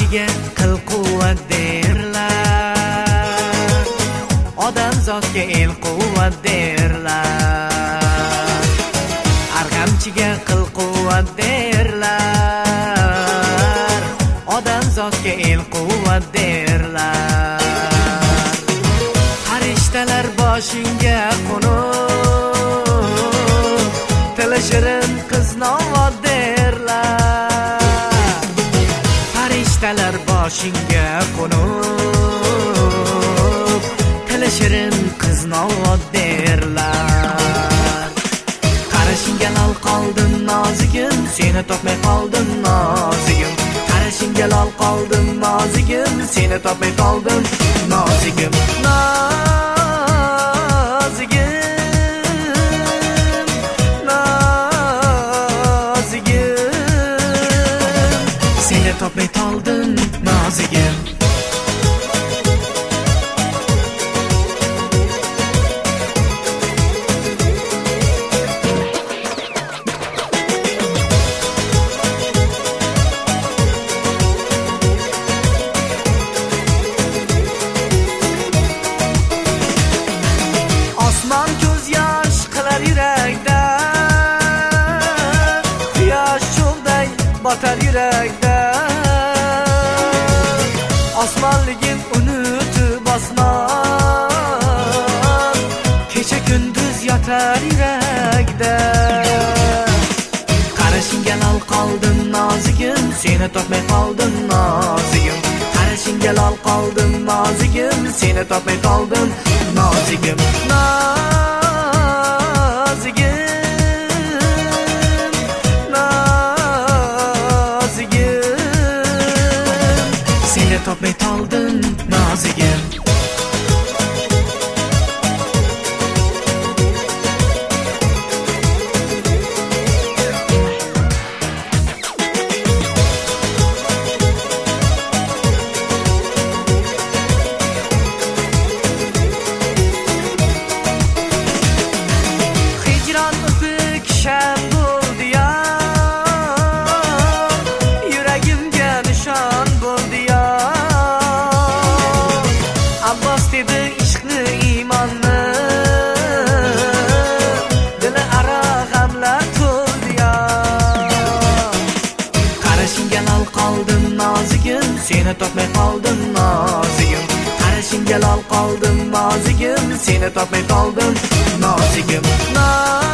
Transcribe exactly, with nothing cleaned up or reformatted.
kishiga qil quvvat derlar, odam zotga el quvvat derlar. Arg'amchiga qil quvvat derlar, odam zotga el quvvat derlar. Farishtalar boshingga qo'nib, tili shirin qiz novod derlar. Farishtalar boshingga qo'nib, tili shirin qiz novod derlar. Qarashingga lol qoldim nozigim, seni topmay qoldim nozigim. Qarashingga lol qoldim nozigim, seni topmay qoldim nozigim. Nozigim, nozigim, seni topmay qoldim nozigim. Osmon ko'z yosh qilar yurakda, quyosh cho'lday botar yurakda. Osmonligim unutib osmon, kecha kunduz yotar yurakda. Qarashingga lol qoldim nozigim, seni topmay qoldim nozigim. Qarashingga lol qoldim nozigim, seni topmay qoldim nozigim. Nozigim, nozigim, seni topmay qoldim nozigim. Seni topmay qoldim nozigim. Qarashingga lol qoldim nozigim, seni topmay qoldim nozigim.